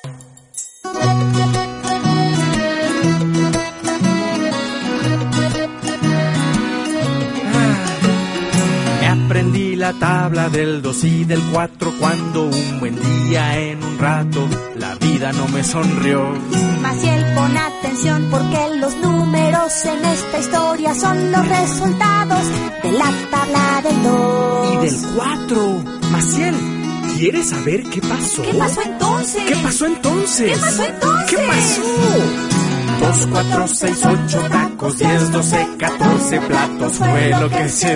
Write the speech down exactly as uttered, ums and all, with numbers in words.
Aprendí la tabla del dos y del cuatro cuando un buen día en un rato la vida no me sonrió. Maciel, pon atención porque los números en esta historia son los resultados de la tabla del dos. Y del cuatro. Maciel, ¿quieres saber qué pasó? ¿Qué pasó entonces? ¿Qué pasó entonces? ¿Qué pasó entonces? ¿Qué pasó? Dos, cuatro, seis, ocho tacos, diez, doce, catorce platos fue lo que se